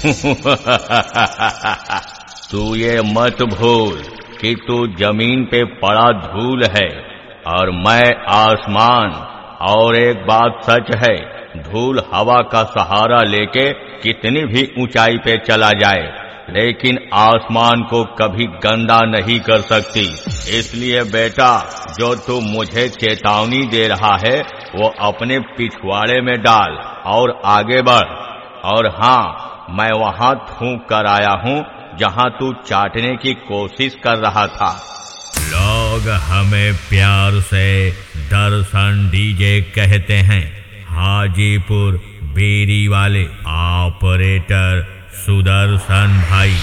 तू ये मत भूल कि तू जमीन पे पड़ा धूल है और मैं आसमान। और एक बात सच है, धूल हवा का सहारा लेके कितनी भी ऊंचाई पे चला जाए, लेकिन आसमान को कभी गंदा नहीं कर सकती। इसलिए बेटा, जो तू मुझे चेतावनी दे रहा है वो अपने पिछवाड़े में डाल और आगे बढ़। और हाँ, मैं वहां थूक कर आया हूं जहां तू चाटने की कोशिश कर रहा था। लोग हमें प्यार से दर्शन डीजे कहते हैं। हाजीपुर बेरी वाले ऑपरेटर सुदर्शन भाई।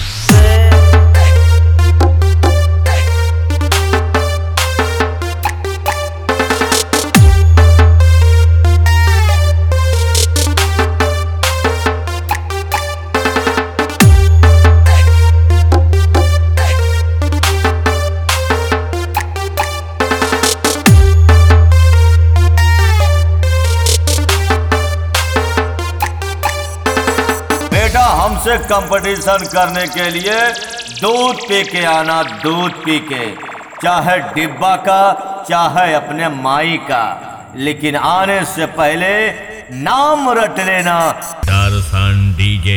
हमसे कंपटीशन करने के लिए दूध पी के आना, दूध पी के, चाहे डिब्बा का चाहे अपने माई का, लेकिन आने से पहले नाम रट लेना, दर्शन डीजे।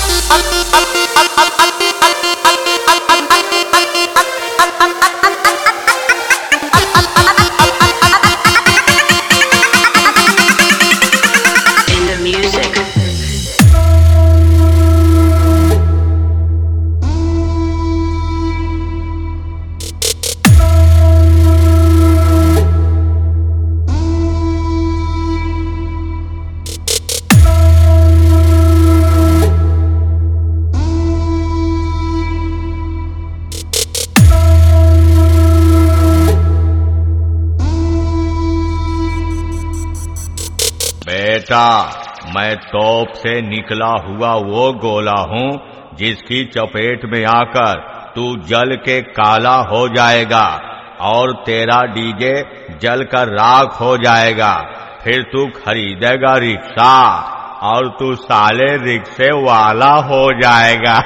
बेटा, मैं तोप से निकला हुआ वो गोला हूँ जिसकी चपेट में आकर तू जल के काला हो जाएगा और तेरा डीजे जल कर राख हो जाएगा। फिर तू खरीदेगा रिक्शा और तू साले रिक्शे वाला हो जाएगा।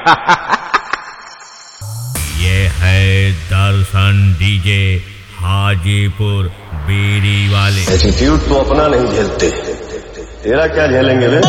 ये है दर्शन डीजे, हाजीपुर बेरी वाले। एटीट्यूड तो अपना नहीं झेलते, तेरा क्या झेलेंगे वे?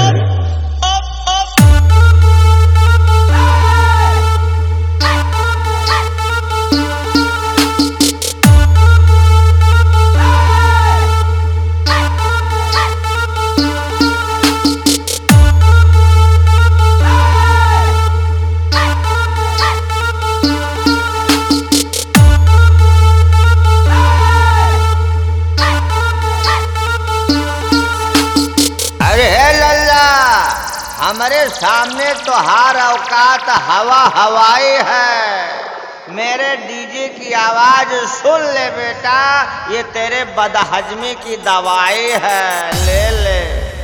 हमारे सामने तो हार औकात हवा हवाई है। मेरे डीजे की आवाज सुन ले बेटा, ये तेरे बदहजमी की दवाई है, ले ले।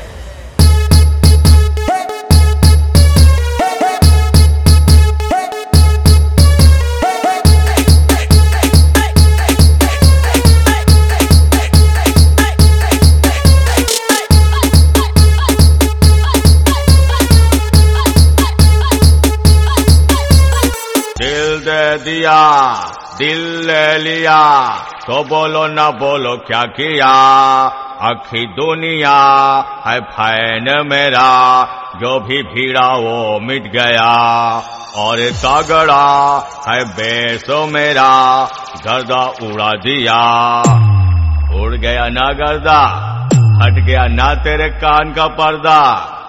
दिया दिल ले लिया तो बोलो ना बोलो क्या किया। आखी दुनिया है फैन मेरा, जो भी भीड़ा वो मिट गया। और तगड़ा है बेसो मेरा, गर्दा उड़ा दिया। उड़ गया ना गर्दा, हट गया ना तेरे कान का पर्दा।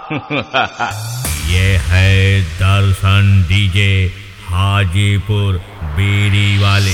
ये है दर्शन डीजे, हाजीपुर बेरी वाले।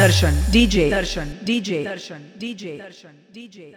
Darshan DJ Darshan DJ Darshan DJ Darshan DJ